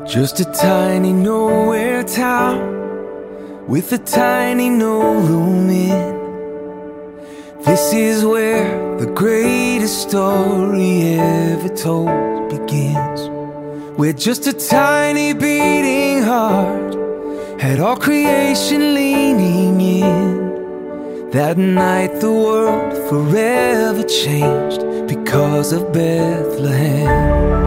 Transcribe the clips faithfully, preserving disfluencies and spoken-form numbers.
Just a tiny nowhere town with a tiny no room in. This is where the greatest story ever told begins, where just a tiny beating heart had all creation leaning in. That night the world forever changed because of Bethlehem.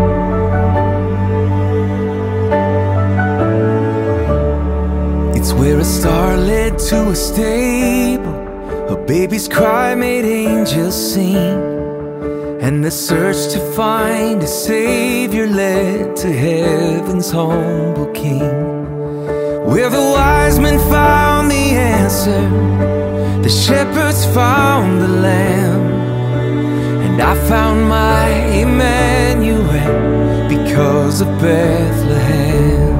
It's where a star led to a stable, a baby's cry made angels sing, and the search to find a savior led to heaven's humble king. Where the wise men found the answer, the shepherds found the lamb, and I found my Emmanuel because of Bethlehem.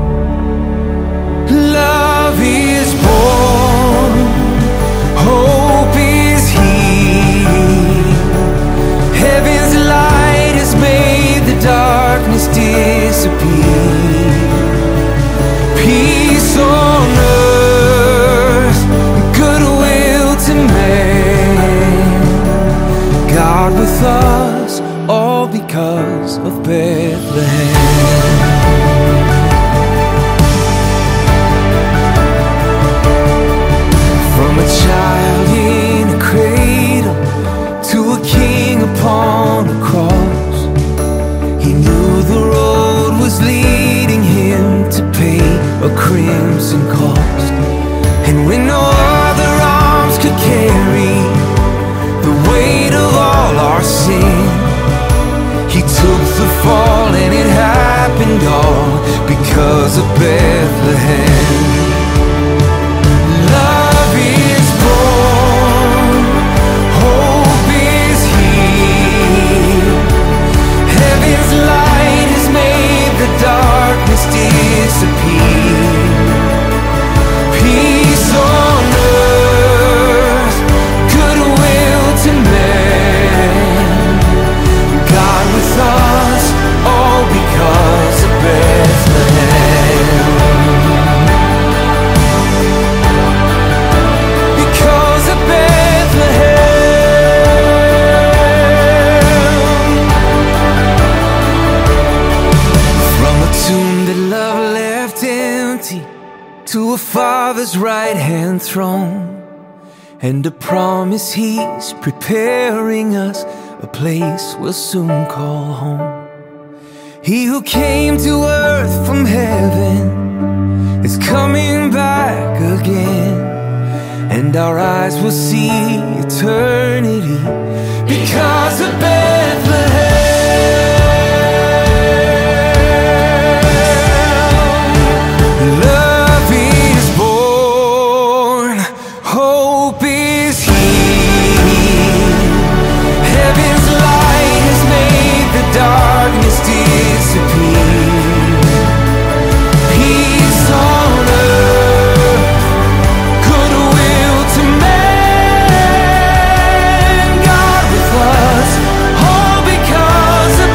Love is born, hope is here. Heaven's light has made the darkness disappear. Peace on earth, goodwill to man. God with us, all because of Bethlehem. From a child in a cradle to a king upon a cross, he knew the road was leading him to pay a crimson cost. And when no other arms could carry the weight of all our sin, he took the fall, and it happened all because of Bethlehem. Darkness disappear. Peace on earth, goodwill to man. God with us, all because of Bethlehem. Because of Bethlehem. Tomb that love left empty to a father's right hand throne, and a promise he's preparing us a place we'll soon call home. He who came to earth from heaven is coming back again, and our eyes will see eternity because of Bethlehem. Love is born, hope is here. Heaven's light has made the darkness disappear. Peace on earth, goodwill to man. God with us, all because of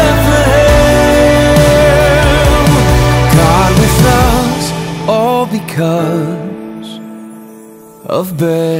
Bethlehem. God with us, all because of Bethlehem.